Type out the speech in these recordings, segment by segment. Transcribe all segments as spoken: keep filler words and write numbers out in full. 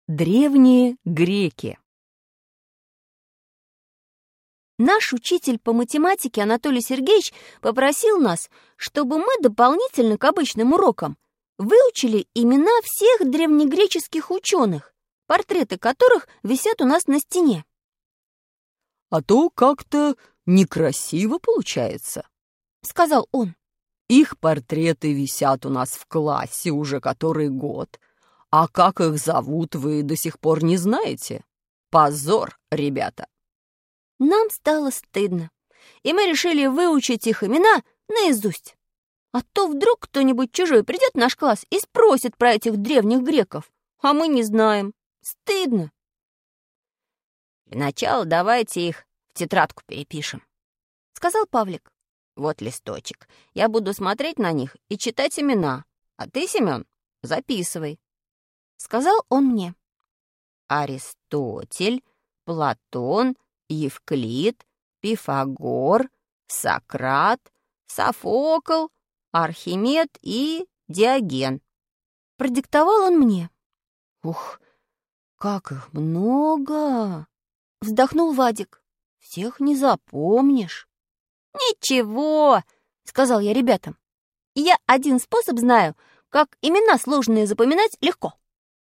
Древние греки. Наш учитель по математике Анатолий Сергеевич попросил нас, чтобы мы дополнительно к обычным урокам выучили имена всех древнегреческих ученых, портреты которых висят у нас на стене. «А то как-то некрасиво получается», — сказал он. «Их портреты висят у нас в классе уже который год, а как их зовут, вы до сих пор не знаете. Позор, ребята!» Нам стало стыдно, и мы решили выучить их имена наизусть. А то вдруг кто-нибудь чужой придет в наш класс и спросит про этих древних греков, а мы не знаем. Стыдно. «Для начала давайте их в тетрадку перепишем», — сказал Павлик. «Вот листочек. Я буду смотреть на них и читать имена. А ты, Семен, записывай», — сказал он мне. Аристотель, Платон, Евклид, Пифагор, Сократ, Софокл, Архимед и Диоген. Продиктовал он мне. «Ух, как их много!» — вздохнул Вадик. «Всех не запомнишь». «Ничего!» — сказал я ребятам. «Я один способ знаю, как имена сложные запоминать легко».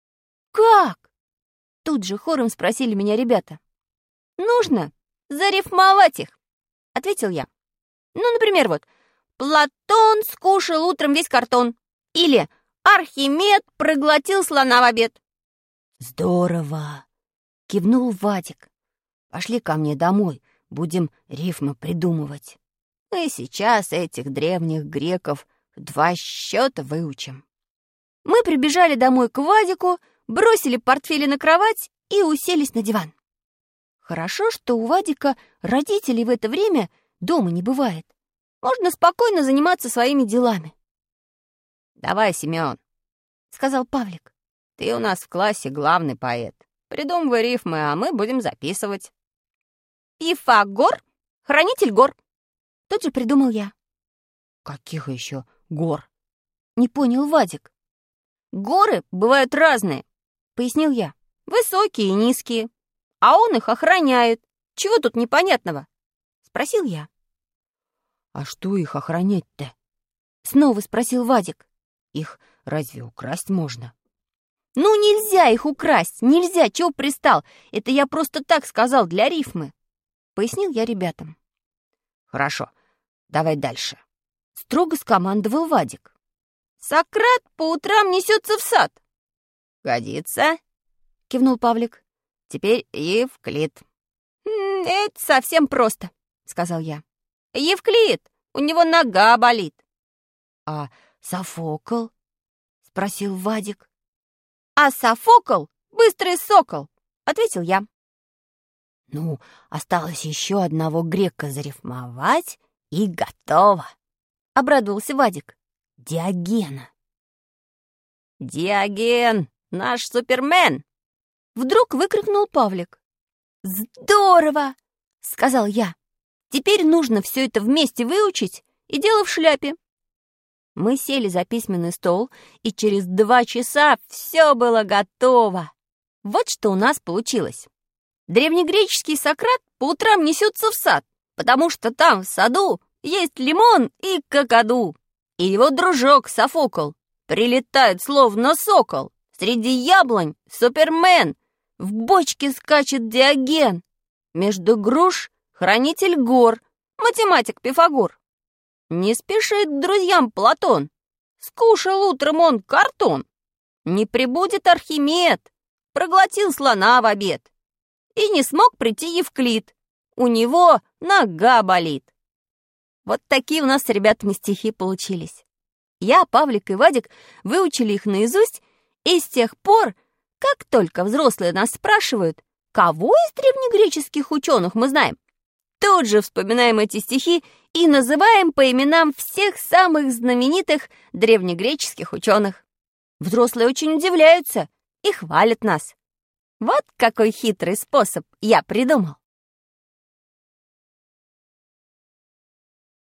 «Как?» — тут же хором спросили меня ребята. «Нужно зарифмовать их», — ответил я. «Ну, например, вот Платон скушал утром весь картон» или «Архимед проглотил слона в обед». «Здорово!» — кивнул Вадик. «Пошли ко мне домой, будем рифмы придумывать. Мы сейчас этих древних греков два счета выучим». Мы прибежали домой к Вадику, бросили портфели на кровать и уселись на диван. Хорошо, что у Вадика родителей в это время дома не бывает. Можно спокойно заниматься своими делами. «Давай, Семен», — сказал Павлик. «Ты у нас в классе главный поэт. Придумывай рифмы, а мы будем записывать». «Пифагор, хранитель гор», — тут же придумал я. «Каких еще гор?» — не понял Вадик. «Горы бывают разные», — пояснил я. «Высокие и низкие. А он их охраняет. Чего тут непонятного?» — спросил я. «А что их охранять-то?» — снова спросил Вадик. «Их разве украсть можно?» «Ну, нельзя их украсть, нельзя, чего пристал? Это я просто так сказал для рифмы», — пояснил я ребятам. «Хорошо, давай дальше», — строго скомандовал Вадик. «Сократ по утрам несется в сад». «Годится», — кивнул Павлик. «Теперь Евклид». «Это совсем просто», — сказал я. «Евклид, у него нога болит». «А Софокл?» — спросил Вадик. «А Софокл — быстрый сокол», — ответил я. «Ну, осталось еще одного грека зарифмовать, и готово», — обрадовался Вадик. «Диогена». «Диоген, наш супермен!» — вдруг выкрикнул Павлик. «Здорово!» — сказал я. «Теперь нужно все это вместе выучить, и дело в шляпе». Мы сели за письменный стол, и через два часа все было готово. Вот что у нас получилось. Древнегреческий Сократ по утрам несется в сад, потому что там, в саду, есть лимон и какаду. И его дружок Софокл прилетает словно сокол. Среди яблонь супермен, в бочке скачет Диоген. Между груш хранитель гор, математик Пифагор. Не спешит к друзьям Платон, скушал утром он картон. Не прибудет Архимед, проглотил слона в обед. И не смог прийти Евклид, у него нога болит. Вот такие у нас с ребятами стихи получились. Я, Павлик и Вадик выучили их наизусть, и с тех пор, как только взрослые нас спрашивают, кого из древнегреческих ученых мы знаем, тут же вспоминаем эти стихи и называем по именам всех самых знаменитых древнегреческих ученых. Взрослые очень удивляются и хвалят нас. Вот какой хитрый способ я придумал.